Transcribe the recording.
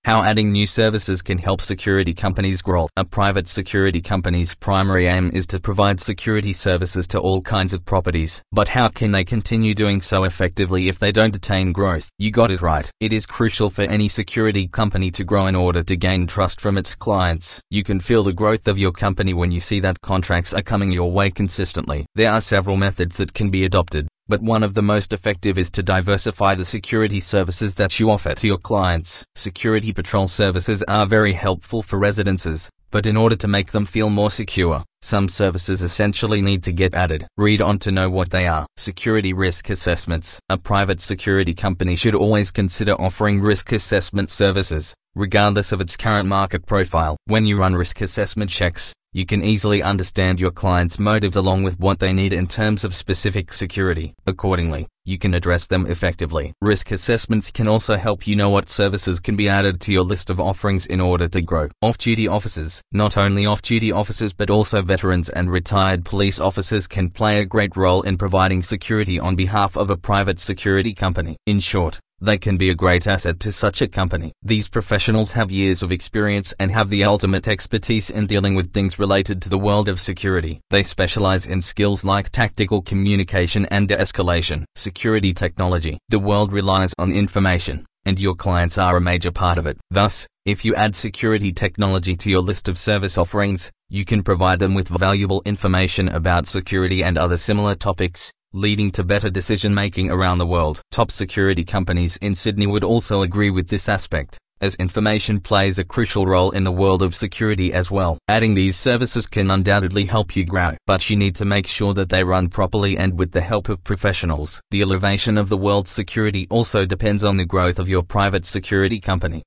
How adding new services can help security companies grow. A private security company's primary aim is to provide security services to all kinds of properties. But how can they continue doing so effectively if they don't attain growth? You got it right. It is crucial for any security company to grow in order to gain trust from its clients. You can feel the growth of your company when you see that contracts are coming your way consistently. There are several methods that can be adopted, but one of the most effective is to diversify the security services that you offer to your clients. Security patrol services are very helpful for residences, but in order to make them feel more secure, some services essentially need to get added. Read on to know what they are. Security risk assessments. A private security company should always consider offering risk assessment services, regardless of its current market profile. When you run risk assessment checks, you can easily understand your client's motives along with what they need in terms of specific security. Accordingly, you can address them effectively. Risk assessments can also help you know what services can be added to your list of offerings in order to grow. Off-duty officers. Not only off-duty officers but also veterans and retired police officers can play a great role in providing security on behalf of a private security company. In short, they can be a great asset to such a company. These professionals have years of experience and have the ultimate expertise in dealing with things related to the world of security. They specialize in skills like tactical communication and de-escalation. Security technology. The world relies on information, and your clients are a major part of it. Thus, if you add security technology to your list of service offerings, you can provide them with valuable information about security and other similar topics, leading to better decision-making around the world. Top security companies in Sydney would also agree with this aspect, as information plays a crucial role in the world of security as well. Adding these services can undoubtedly help you grow, but you need to make sure that they run properly and with the help of professionals. The elevation of the world's security also depends on the growth of your private security company.